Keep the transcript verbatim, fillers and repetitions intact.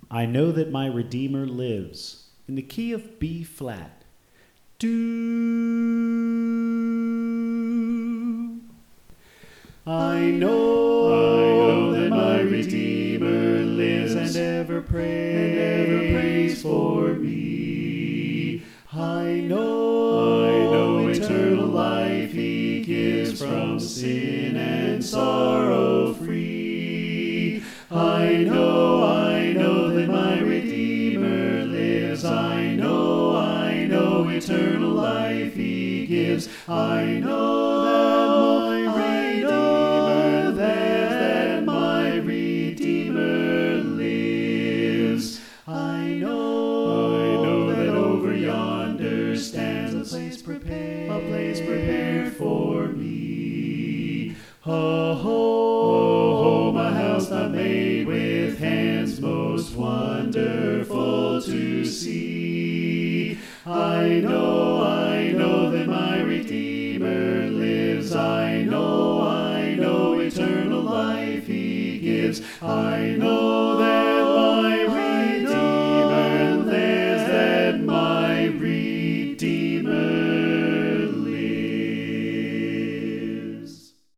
I know that my Redeemer lives in the key of B flat. Do. I know, I know that my Redeemer lives and ever prays, and ever prays for me. I know, I know eternal life He gives, from sin and sorrow free. I know, I know that my Redeemer lives. I know, I know eternal life He gives. I know that my Redeemer lives, that my Redeemer lives. I know, I know that over yonder stands a place prepared, a place prepared for me. Ho, ho, home, a house not made with hands, most wonderful to see. I know, I know that my Redeemer lives. I know, I know eternal life He gives. I know